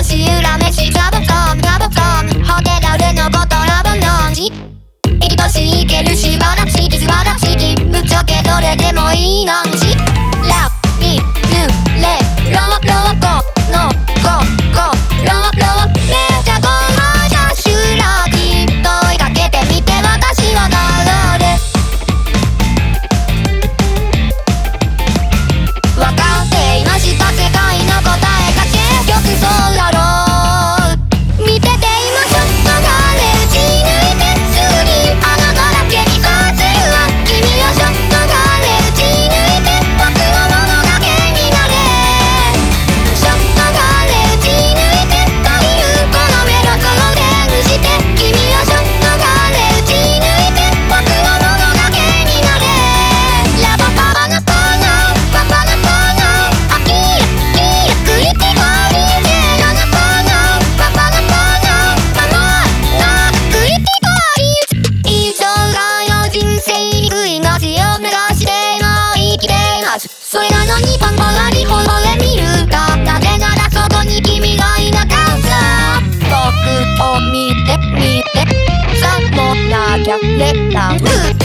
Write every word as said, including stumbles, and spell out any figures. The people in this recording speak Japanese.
し裏飯ガボコンガボコンホテルでのことラボのじいい年いけるしばらしき素晴らしきぶっちゃけどれでもいいのしラミルレロロコのゴゴロロめっちゃゴマジャシュラキ問いかけてみて私は誰わかっていました世界の答えが結局そうだろう見てて今ちょっとがれ打ち抜いてすぐにあなただけにさせるわ君はちょっとがれ打ち抜いて僕のものだけになれちょっとがれ打ち抜いてというこのメロコロでして君はちょっとがれ打ち抜いて僕のものだけになれラバパパナパナパパナパナあキラキラクリティコリゼラナパナパパナパナパマナクリティコリ一生涯の人生に悔いなしを目指して今生きていますそれなのにパンパラリほどで見るかなぜならそこに君がいなかった僕を見て見てさもなきゃれた